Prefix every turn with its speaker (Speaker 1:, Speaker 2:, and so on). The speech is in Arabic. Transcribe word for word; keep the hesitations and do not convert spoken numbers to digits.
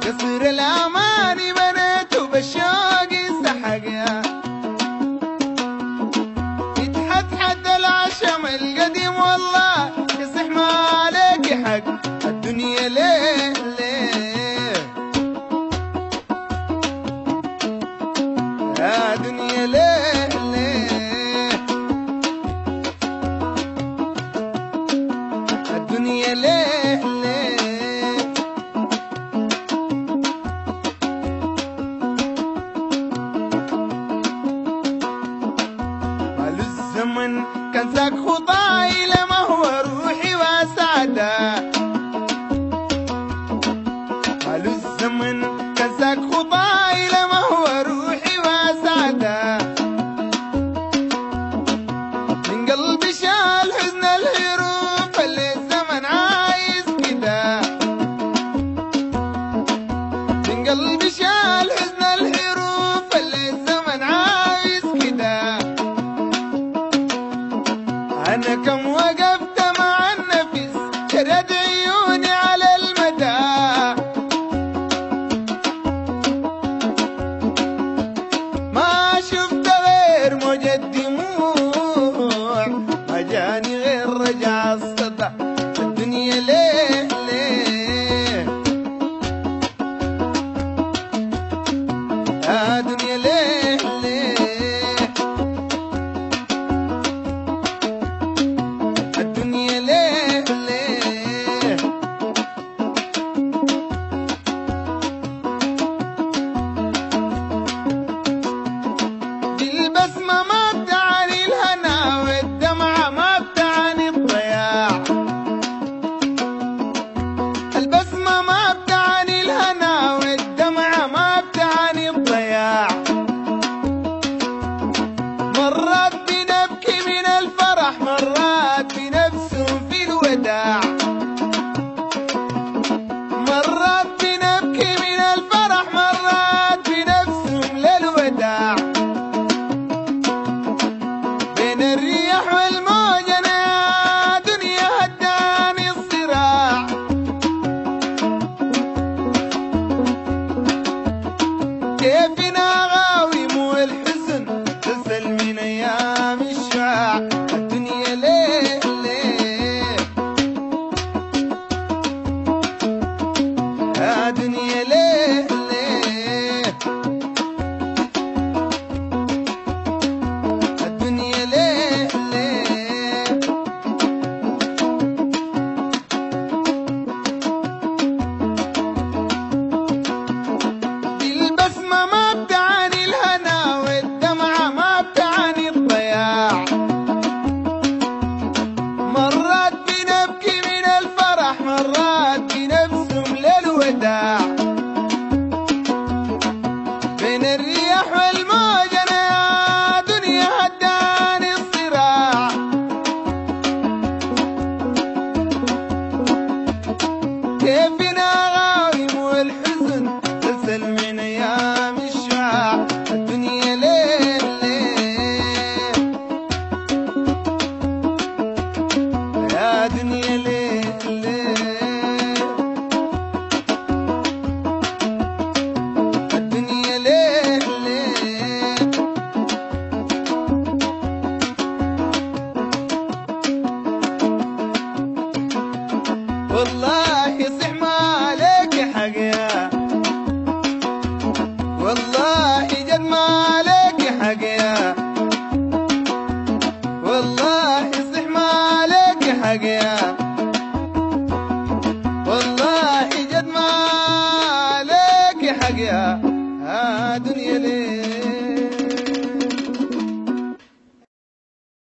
Speaker 1: قصر الأماني بنيته بالشوق سحق يا يتحدحد العشم القديم والله يصح ما عليك حق الدنيا ليه ليه يا دنيا ليه ليه الدنيا ليه ليه مال الزمن كان ساق خطاي لما هو روحي وسعده مال الزمن كان ساق خطاي لما هو روحي وسعده من قلبي شال حزن الهروب اللي الزمن عايز كده من قلبي شال حزن الهروب اللي الزمن عايز كده أنا كم وقفت مع النفس شرد عيوني على المدى ما شفت غير موجة دموع ما جاني غير رجع السطح الدنيا ليه ليه يا دنيا ليه ليه الدنيا ليه ليه دي البسمة ما بتعني الهنا والدمعة ما بتعني الضياع البسمة ما بتعني الهنا والدمعة ما بتعني الضياع مرات بنبكي من الفرح مرات بنبسم في الوداع مرات بنبكي من الفرح مرات بنبسم للوداع بين الرياح والموج انا يا دنيا هداني الصراع كيفنا غاوي مو الحزن تسل من ايام الشعاع الدنيا ليه ليه يا دنيا ليه ليه الدنيا ليه ليه دي البسمة ما بتعني الهنا والدمعة ما بتعني الضياع مرات بنبكي من الفرح مرات بنبسم للوداع بين الرياح والموج انا يا دنيا هداني الصراع كيفنا غايم والحزن تسل من ايام الشعاع الدنيا ليه ليه يا دنيا ليه ليه الدنيا ليه ليه والله يصح ما عليك حق يا والله جد ما